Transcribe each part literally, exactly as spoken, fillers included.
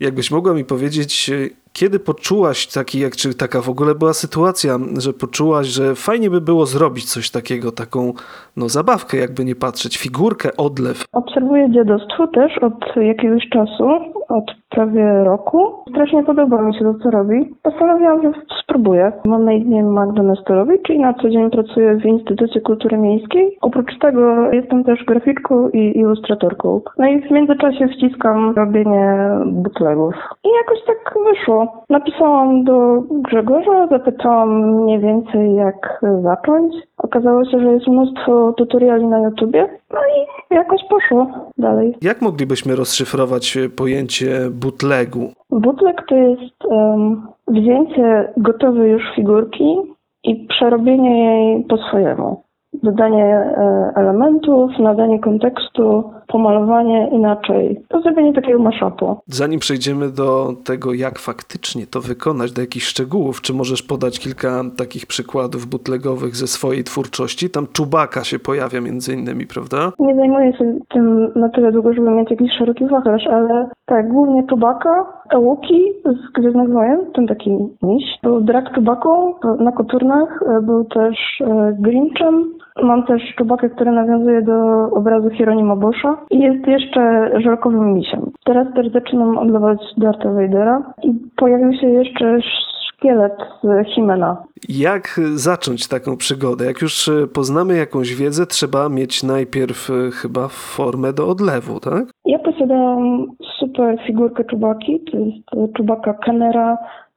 Jakbyś mogła mi powiedzieć, kiedy poczułaś taki, jak czy taka w ogóle była sytuacja, że poczułaś, że fajnie by było zrobić coś takiego, taką no zabawkę, jakby nie patrzeć, figurkę, odlew. Obserwuję dziadostwo też od jakiegoś czasu, od prawie roku. Strasznie podoba mi się to, co robi. Postanowiłam, że spróbuję. Mam na imię Magda Nestorowicz i na co dzień pracuję w Instytucie Kultury Miejskiej. Oprócz tego jestem też graficzką i ilustratorką. No i w międzyczasie wciskam robienie bootlegów. I jakoś tak wyszło. Napisałam do Grzegorza, zapytałam mniej więcej jak zacząć. Okazało się, że jest mnóstwo tutoriali na YouTubie. No i jakoś poszło dalej. Jak moglibyśmy rozszyfrować pojęcie bootlegu? Bootleg to jest um, wzięcie gotowej już figurki i przerobienie jej po swojemu. Dodanie e, elementów, nadanie kontekstu, pomalowanie inaczej. To zrobienie takiego mashupu. Zanim przejdziemy do tego, jak faktycznie to wykonać, do jakichś szczegółów, czy możesz podać kilka takich przykładów bootlegowych ze swojej twórczości? Tam Chewbacca się pojawia między innymi, prawda? Nie zajmuję się tym na tyle długo, żeby mieć jakiś szeroki wachlarz, ale tak, głównie Chewbacca, Ewoki z Gwiezdnych Wojen, ten taki miś. Był drag Chewbacką na koturnach, był też Grinchem. Mam też Chewbaccę, który nawiązuje do obrazu Hieronima Boscha i jest jeszcze żelkowym misiem. Teraz też zaczynam odlewać Dartha Vadera i pojawił się jeszcze szkielet z Himena. Jak zacząć taką przygodę? Jak już poznamy jakąś wiedzę, trzeba mieć najpierw chyba formę do odlewu, tak? Ja posiadam super figurkę Chewbacki, to jest Chewbacca Kenera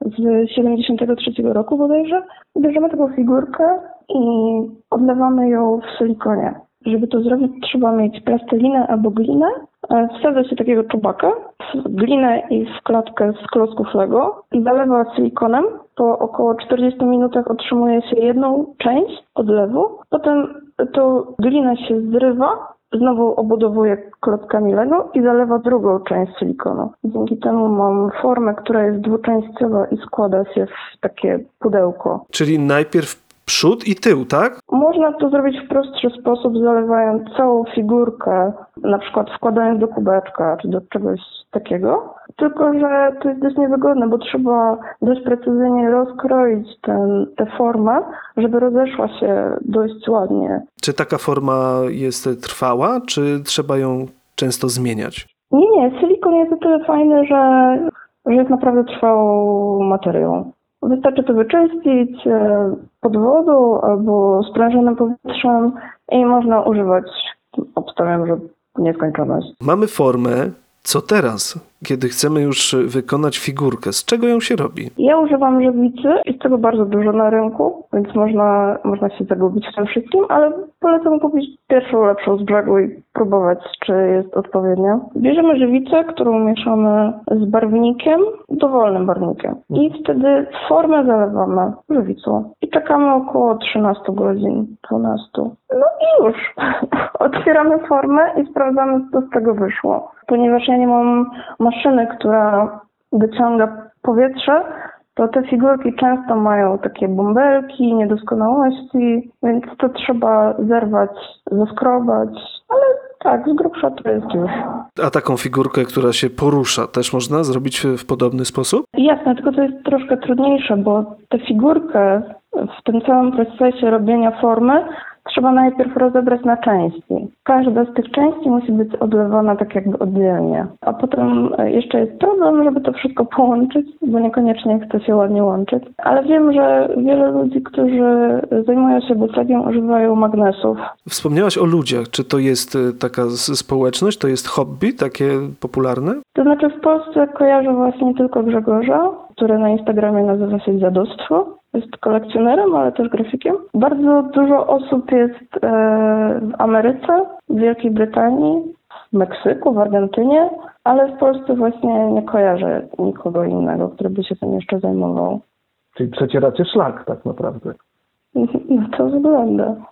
z siedemdziesiątego trzeciego roku bodajże. Bierzemy taką figurkę i odlewamy ją w silikonie. Żeby to zrobić, trzeba mieć plastelinę albo glinę. Wsadza się takiego Chewbacca w glinę i w klatkę z klocków Lego i zalewa silikonem. Po około czterdziestu minutach otrzymuje się jedną część odlewu. Potem to glinę się zrywa, znowu obudowuje klockami Lego i zalewa drugą część silikonu. Dzięki temu mam formę, która jest dwuczęściowa i składa się w takie pudełko. Czyli najpierw przód i tył, tak? Można to zrobić w prostszy sposób, zalewając całą figurkę, na przykład wkładając do kubeczka czy do czegoś takiego. Tylko że to jest dość niewygodne, bo trzeba dość precyzyjnie rozkroić ten, tę formę, żeby rozeszła się dość ładnie. Czy taka forma jest trwała, czy trzeba ją często zmieniać? Nie, nie. Silikon jest o tyle fajny, że, że jest naprawdę trwałą materią. Wystarczy to wyczyścić pod wodą albo sprężonym powietrzem i można używać, obstawiam, że w nieskończoność. Mamy formę. Co teraz, kiedy chcemy już wykonać figurkę? Z czego ją się robi? Ja używam żywicy. Jest tego bardzo dużo na rynku, więc można, można się zagubić w tym wszystkim, ale polecam kupić pierwszą lepszą z brzegu i próbować, czy jest odpowiednia. Bierzemy żywicę, którą mieszamy z barwnikiem, dowolnym barwnikiem. I wtedy formę zalewamy żywicą. I czekamy około trzynaście godzin, dwanaście. No i już. Otwieramy formę i sprawdzamy, co z tego wyszło. Ponieważ ja nie mam maszyny, która wyciąga powietrze, to te figurki często mają takie bąbelki, niedoskonałości, więc to trzeba zerwać, zaskrobać, ale tak, z grubsza to jest już. A taką figurkę, która się porusza, też można zrobić w podobny sposób? Jasne, tylko to jest troszkę trudniejsze, bo tę figurkę w tym całym procesie robienia formy trzeba najpierw rozebrać na części. Każda z tych części musi być odlewana tak jakby oddzielnie. A potem jeszcze jest problem, żeby to wszystko połączyć, bo niekoniecznie chce się ładnie łączyć. Ale wiem, że wiele ludzi, którzy zajmują się bootlegiem, używają magnesów. Wspomniałaś o ludziach. Czy to jest taka społeczność, to jest hobby takie popularne? To znaczy w Polsce kojarzę właśnie tylko Grzegorza, który na Instagramie nazywa się Dziadostwo. Jest kolekcjonerem, ale też grafikiem. Bardzo dużo osób jest e, w Ameryce, w Wielkiej Brytanii, w Meksyku, w Argentynie, ale w Polsce właśnie nie kojarzę nikogo innego, który by się tym jeszcze zajmował. Czyli przecieracie szlak tak naprawdę. No to wygląda.